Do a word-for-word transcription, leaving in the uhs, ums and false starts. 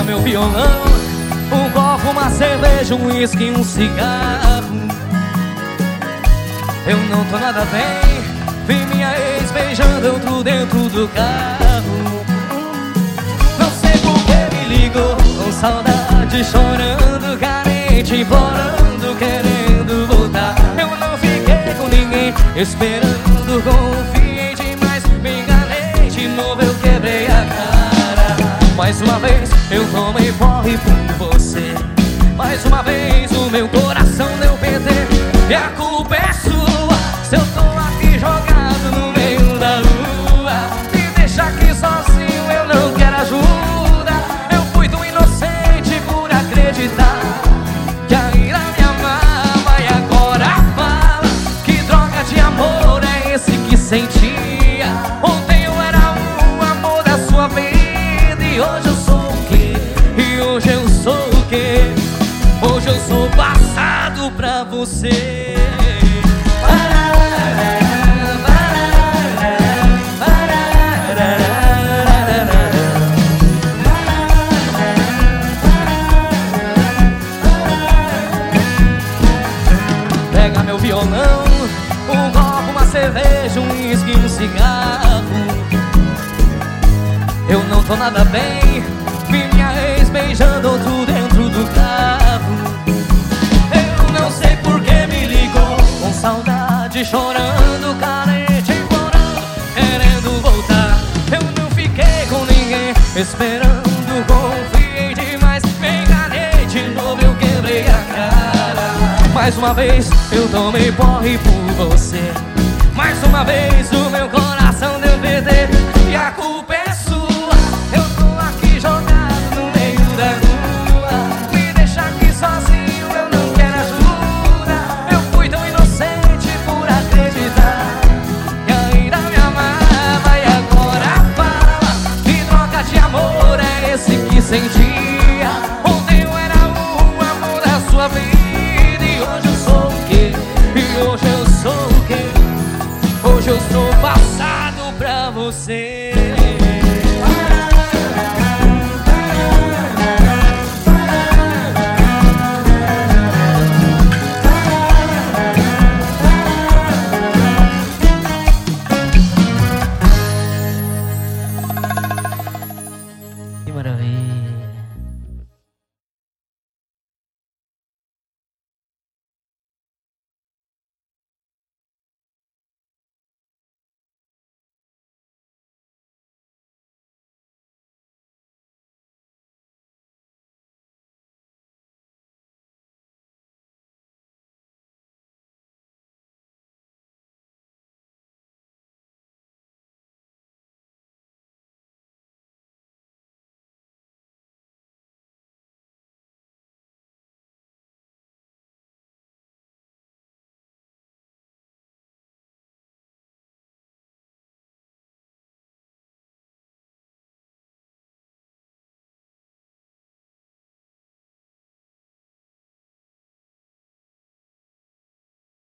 meu violão, um copo, uma cerveja, um uísque, um cigarro. Eu não tô nada bem, vi minha ex beijando outro dentro do carro. Não sei por que me ligou, com saudade, chorando, carente, implorando, querendo voltar. Eu não fiquei com ninguém, esperando, confiei demais, me enganei, de novo eu quebrei a cara. Mais uma vez eu tomei porre por você, mais uma vez o meu coração deu P T. E a culpa é sua, se eu tô aqui jogado no meio da rua. Me deixa aqui sozinho, eu não quero ajuda. Eu fui tão inocente por acreditar que ainda me amava. E agora fala, que droga de amor é esse que sentia? Ontem eu era o amor da sua vida, e hoje eu sou o quê? E hoje eu sou o quê? Hoje eu sou passado pra você. Pega meu violão, um copo, uma cerveja, um uísque, um cigarro. Eu não tô nada bem, vi minha ex beijando outro dentro do carro. Eu não sei por que me ligou, com saudade, chorando, carente, implorando, querendo voltar. Eu não fiquei com ninguém, esperando, confiei demais, me enganei, de novo eu quebrei a cara. Mais uma vez eu tomei porre por você, mais uma vez o meu coração deu P T. E a culpa é sua, eu tô aqui jogado no meio da rua. Me deixa aqui sozinho, eu não quero ajuda. Eu fui tão inocente por acreditar que ainda me amava. E agora fala, que droga de amor é esse que senti?